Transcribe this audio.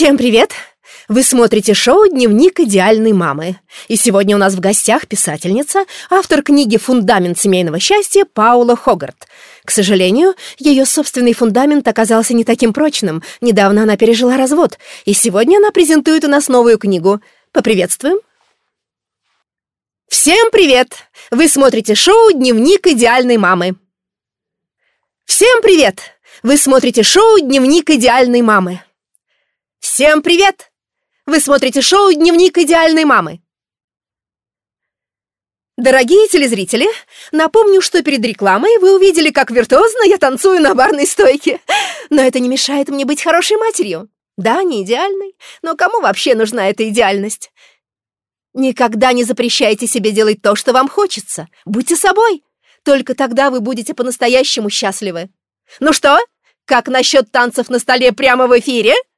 Всем привет! Вы смотрите шоу «Дневник идеальной мамы». И сегодня у нас в гостях писательница, автор книги «Фундамент семейного счастья» Паула Хогарт. К сожалению, ее собственный фундамент оказался не таким прочным. Недавно она пережила развод, и сегодня она презентует у нас новую книгу. Поприветствуем! Всем привет! Вы смотрите шоу «Дневник идеальной мамы». Всем привет! Вы смотрите шоу «Дневник идеальной мамы». Всем привет! Вы смотрите шоу «Дневник идеальной мамы». Дорогие телезрители, напомню, что перед рекламой вы увидели, как виртуозно я танцую на барной стойке. Но это не мешает мне быть хорошей матерью. Да, не идеальной, но кому вообще нужна эта идеальность? Никогда не запрещайте себе делать то, что вам хочется. Будьте собой. Только тогда вы будете по-настоящему счастливы. Ну что, как насчет танцев на столе прямо в эфире?